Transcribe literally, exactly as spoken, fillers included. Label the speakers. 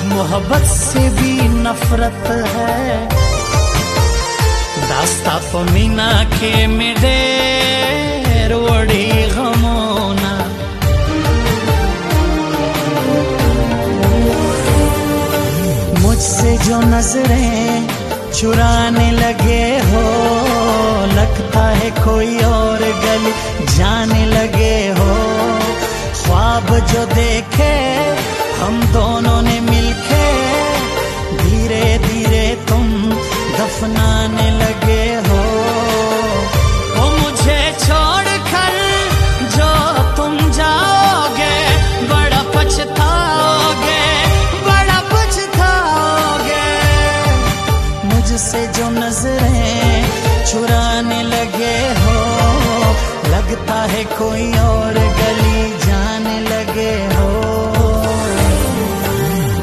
Speaker 1: मोहब्बत से भी नफरत है। दास्ता पमीना के मेरे रोड़ी गमोना, मुझसे जो नजरें चुराने लगे हो, लगता है कोई और गली जाने लगे हो। ख्वाब जो देखे हम दोनों ने मिलके, धीरे धीरे तुम दफनाने लगे हो। वो मुझे छोड़कर जो तुम जाओगे, बड़ा पछताओगे, बड़ा पछताओगे। मुझसे जो नजरें चुराने लगे हो, लगता है कोई